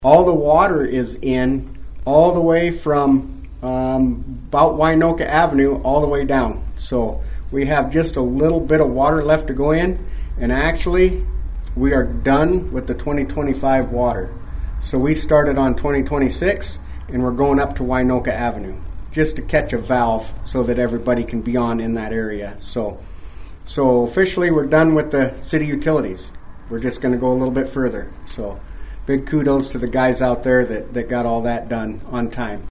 All the water is in all the way from about Winoka Avenue all the way down. So we have just a little bit of water left to go in, and actually we are done with the 2025 water. So we started on 2026, and we're going up to Winoka Avenue just to catch a valve so that everybody can be on in that area. So officially we're done with the city utilities. We're just going to go a little bit further. So big kudos to the guys out there that got all that done on time.